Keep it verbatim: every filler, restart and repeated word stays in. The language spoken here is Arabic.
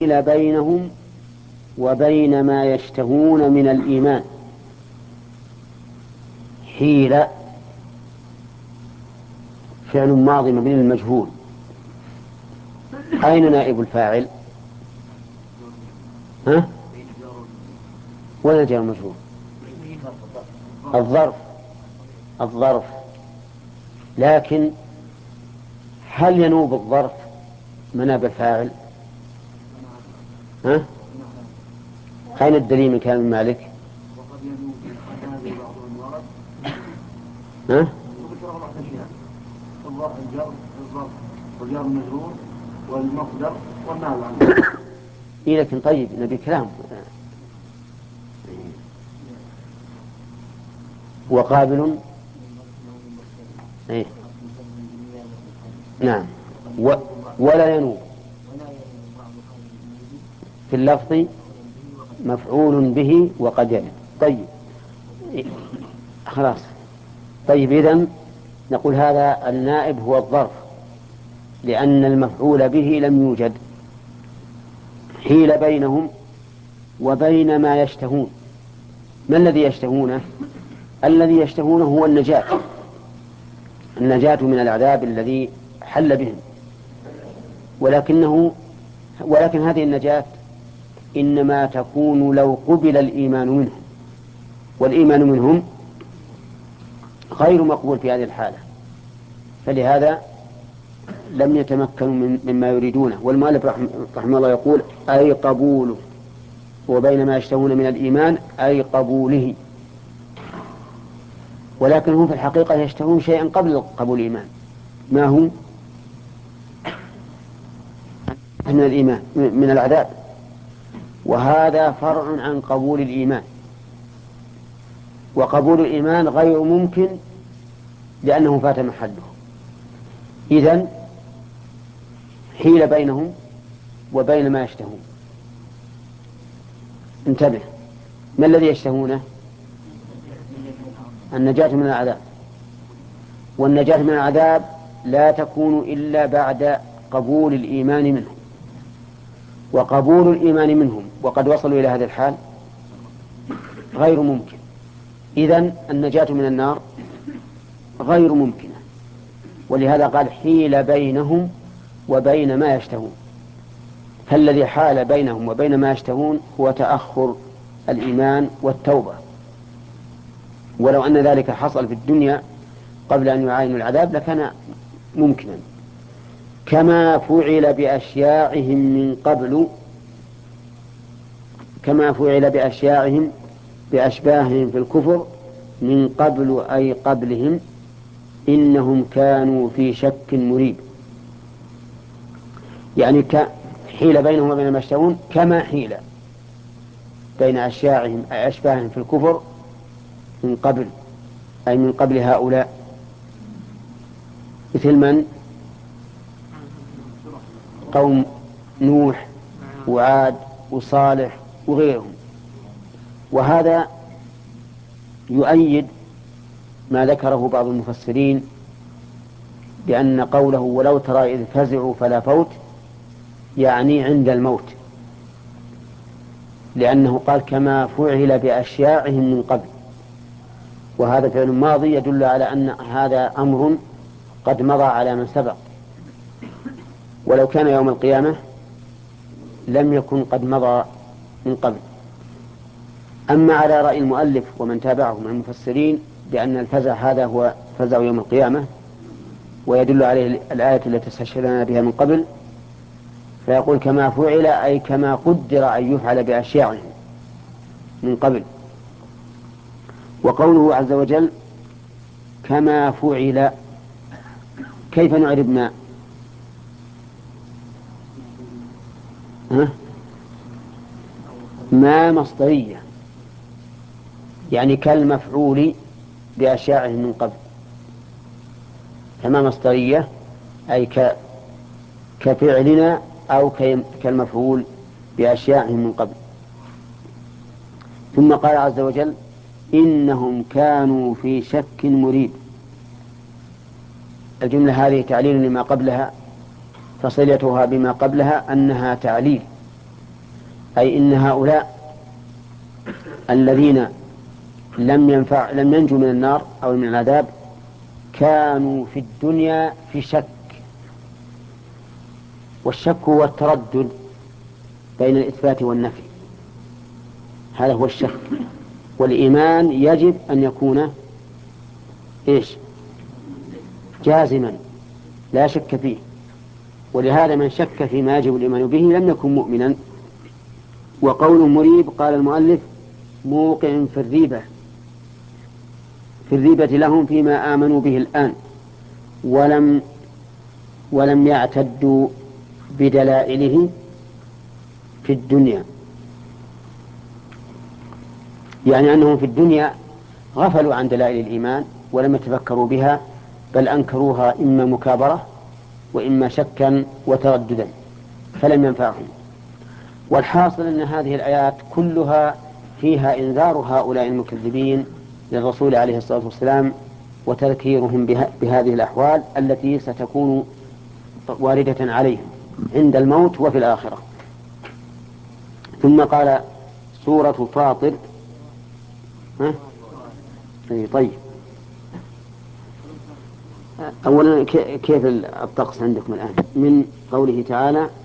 إلى بينهم وبين ما يشتهون من الإيمان. حيل فعل ماضي مبني للمجهول. أين نائب الفاعل؟ ها؟ ولا جاء المجهول؟ الظرف. الظرف لكن هل ينوب الظرف مناب الفاعل؟ ها؟ أين الدليل من كلام مالك؟ ها؟ والجار المجرور والمصدر والنائب عنه. إيه لكن طيب نبي كلام. وقابل. إيه؟ نعم. و... ولا ينوب في اللفظ مفعول به وقد يرد. طيب إيه؟ خلاص. طيب إذن نقول هذا النائب هو الظرف لأن المفعول به لم يوجد. حيل بينهم وبين ما يشتهون. ما الذي يشتهونه؟ الذي يشتهونه هو النجاة، النجاة من العذاب الذي حل بهم، ولكنه ولكن هذه النجاة إنما تكون لو قبل الإيمان منهم، والإيمان منهم غير مقبول في هذه الحالة، فلهذا لم يتمكنوا من مما يريدونه. والمؤلف رحمه الله يقول أي قبوله، وبين ما يشتهون من الإيمان أي قبوله، ولكن هم في الحقيقة يشتهون شيئا قبل قبول الإيمان. ما هو؟ من الإيمان من العذاب، وهذا فرع عن قبول الإيمان، وقبول الإيمان غير ممكن لأنه فات محله. إذن حيل بينهم وبين ما يشتهون. انتبه، ما الذي يشتهونه؟ النجاة من العذاب، والنجاة من العذاب لا تكون إلا بعد قبول الإيمان منهم، وقبول الإيمان منهم وقد وصلوا إلى هذا الحال غير ممكن. إذن النجاة من النار غير ممكنة، ولهذا قال حيل بينهم وبين ما يشتهون. فالذي حال بينهم وبين ما يشتهون هو تأخر الإيمان والتوبة، ولو أن ذلك حصل في الدنيا قبل أن يعاينوا العذاب لكان ممكنا، كما فعل بأشياعهم من قبل، كما فعل بأشياعهم بأشباههم في الكفر من قبل أي قبلهم إنهم كانوا في شك مريب. يعني حيل بينهم وبين ما يشتهون كما حيل بين أشياعهم أي أشباههم في الكفر من قبل، أي من قبل هؤلاء، مثل من؟ قوم نوح وعاد وصالح وغيرهم. وهذا يؤيد ما ذكره بعض المفسرين بأن قوله ولو ترى إذ فزعوا فلا فوت يعني عند الموت، لأنه قال كما فعل بأشياعهم من قبل، وهذا فعل ماضي يدل على أن هذا أمر قد مضى على من سبق، ولو كان يوم القيامة لم يكن قد مضى من قبل. أما على رأي المؤلف ومن تابعه من المفسرين بأن الفزع هذا هو فزع يوم القيامة ويدل عليه الآية التي استشهدنا بها من قبل، فيقول كما فعل أي كما قدر أن يفعل بأشياعهم من قبل. وقوله عز وجل كما فعل، كيف نعرب ما؟ ها؟ ما مصدرية، يعني كالمفعول بأشياعهم من قبل، كما مصدرية أي ك... كفعلنا أو كالمفعول بأشياعهم من قبل. ثم قال عز وجل إنهم كانوا في شك مريب. الجملة هذه تعليل لما قبلها، فصلتها بما قبلها أنها تعليل أي إن هؤلاء الذين لم ينفع لم ينجوا من النار أو من العذاب كانوا في الدنيا في شك، والشك هو التردد بين الإثبات والنفي، هذا هو الشك. والإيمان يجب أن يكون إيش؟ جازما لا شك فيه. ولهذا من شك فيما يجب الإيمان به لم يكن مؤمنا. وقول مريب قال المؤلف موقع في الريبة، في الريبة لهم فيما آمنوا به الآن ولم ولم يعتدوا بدلائله في الدنيا، يعني أنهم في الدنيا غفلوا عن دلائل الإيمان ولم يتفكروا بها، بل أنكروها إما مكابرة وإما شكا وترددا فلم ينفعهم. والحاصل أن هذه الآيات كلها فيها إنذار هؤلاء المكذبين للرسول عليه الصلاة والسلام وتذكيرهم بهذه الأحوال التي ستكون واردة عليهم عند الموت وفي الآخرة. ثم قال سورة فاطر. ها؟ طيب أولا كيف الطقس عندكم الآن من قوله تعالى